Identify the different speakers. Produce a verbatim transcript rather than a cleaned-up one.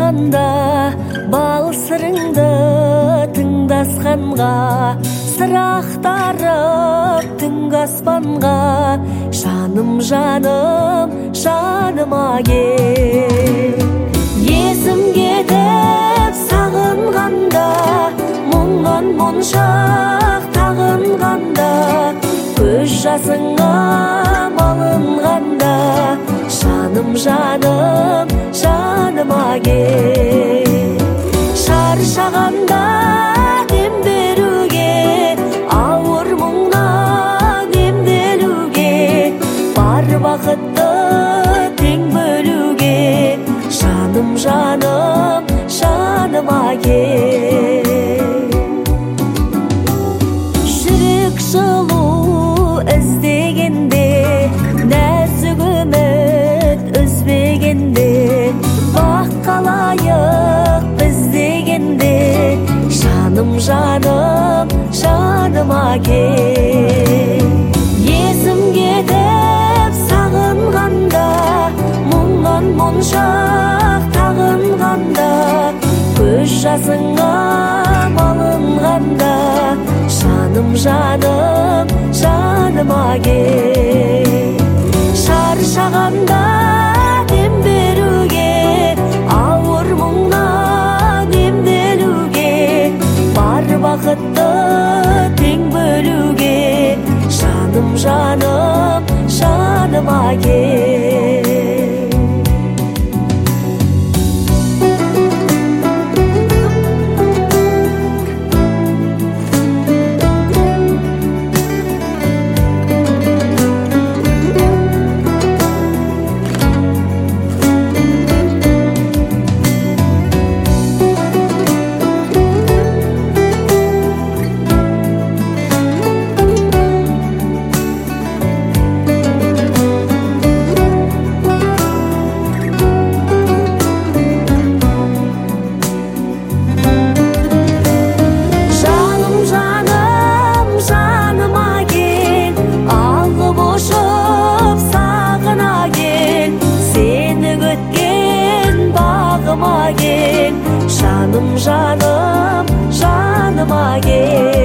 Speaker 1: басқанда бал сырыңды тыңдасқанға сырақтарып түнгі аспанға жаным жаным жаныма кел есім кетіп сағынғанда мұңнан моншақ тағынғанда көз жасыңа малынғанда жаным жаным жаныма кел шаршағанда дем беруге ауыр мұңнан емделуге бар бақытты тең бөлуге жаным жаным жаныма кел жүрек жылу іздегенде нәзік үміт үзбегенде бақ қалайық біз дегенде жаным жаным жаныма кел есім кетіп сағынғанда мұңнан моншақ тағынғанда көз жасыңа малынғанда жаным жаным жаныма кел шаршағанда дем беруге ауыр мұңнан емделуге бар бақытты тең бөлуге жаным жаным жаныма кел жаным жаным жаныма кел